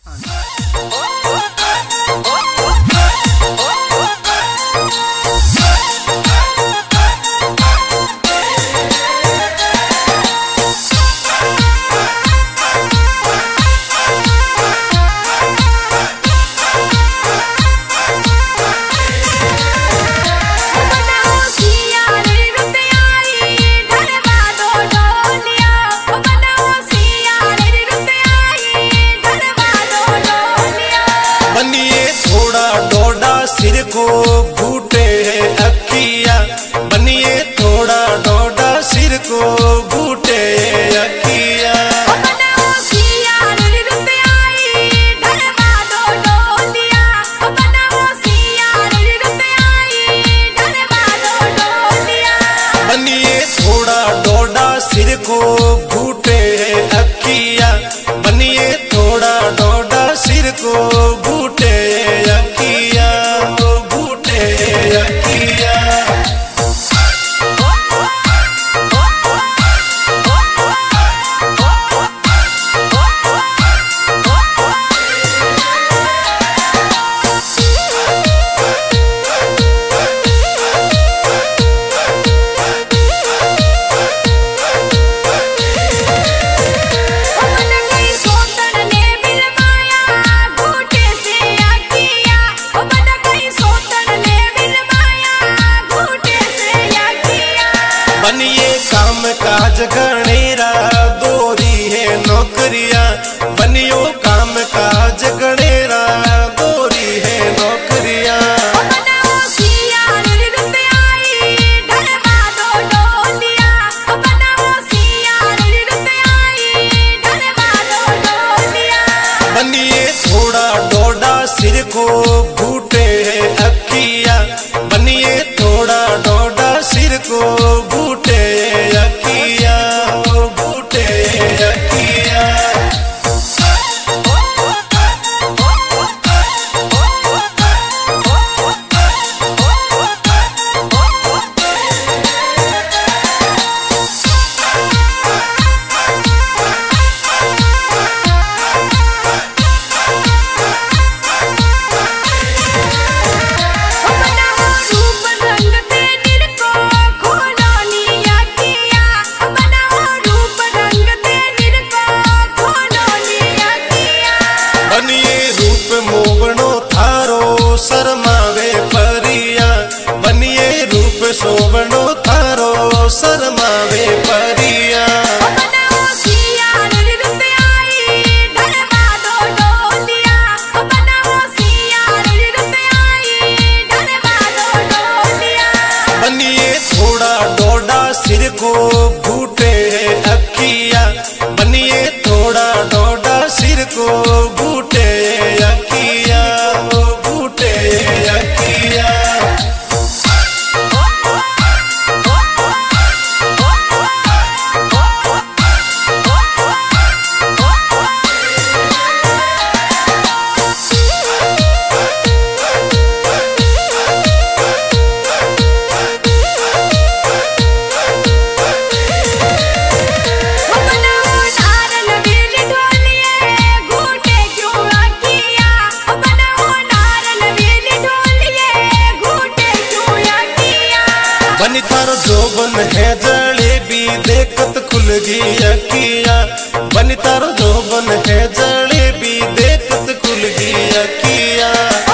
सिर को घूटे है अखिया, बनिए थोड़ा डोडा सिर को घूटे है अखिया। बनिए थोड़ा डोडा सिर को घूटे है अखिया, बनिए थोड़ा डोडा सिर को घूटे है अखिया। बनिए काम काज गणेरा दोरी है नौकरिया, बनियो काम काज गणेरा दोरी है नौकरिया। बनिए थोड़ा डोडा सिर को घूटे है अखिया, बनिए थोड़ा डोडा सिर को घूटे अखिया, घूटे अखिया। मोवणो थारो शर्मावे परिया, बनिए रूप सोवणो थारो शर्मावे परिया। बनिए थोड़ा डोडा सिर को घूटे है अखिया, बनिए थोड़ा डोडा सिर को घूटे अखिया, घूटे अखिया। बनी थारो जोबन है जलेबी देखत खुल गई अखिया, बनी थारो जोबन है जलेबी देखत खुल गई अखिया।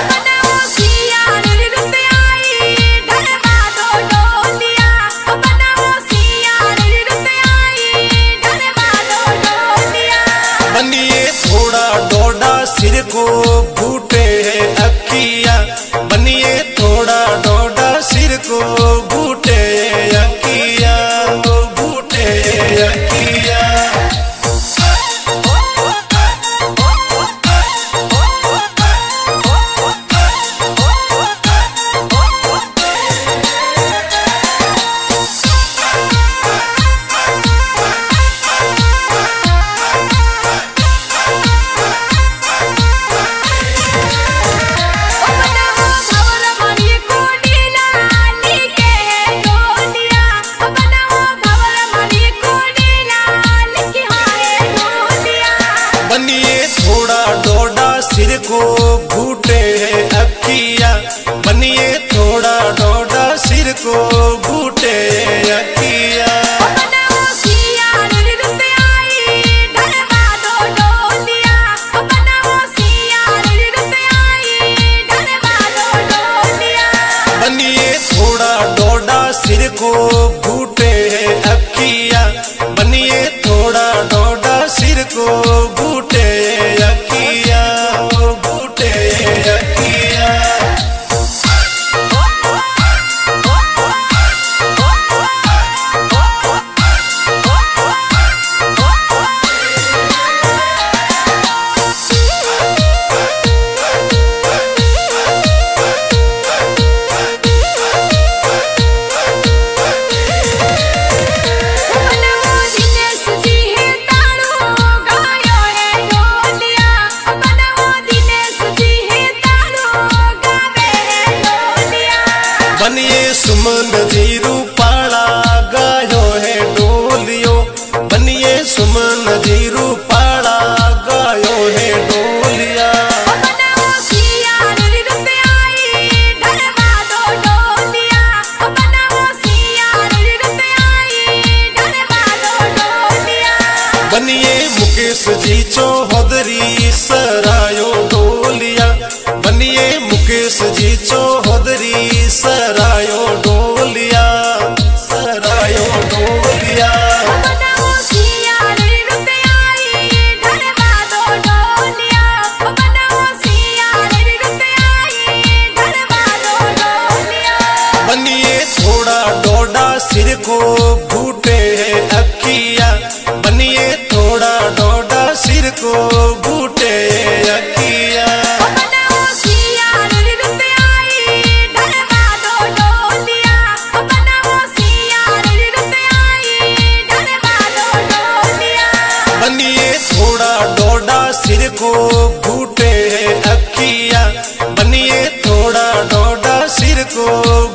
बनिए थोड़ा डोडा सिर को घूटे है अखिया, बनिए थोड़ा डोडा सिर को घूटे अखिया, घूटे अखिया। सिर को घूटे अखिया, बनिए थोड़ा डोडा सिर को घूटे अखिया। बनिए थोड़ा डोडा सिर को घूटे अखिया, बनिए थोड़ा डोडा सिर को घूटे अखिया, घूटे अखिया। बनिए सुमन जी रूपाला गायो है डोलियो, बनिए सुमन जी रूपाला गायो है डोलिया। बनिए मुकेश जी चौधरी सरायो डोलिया, बनिए मुकेश जी चौधरी सरायो डोलिया, सरायो डोलिया। बनिए थोड़ा डोडा सिर को घूटे अखिया, बनिए थोड़ा डोडा सिर को घूटे अखिया। बनिए थोड़ा डोडा सिर को घूटे अखिया, बनिए थोड़ा डोडा सिर को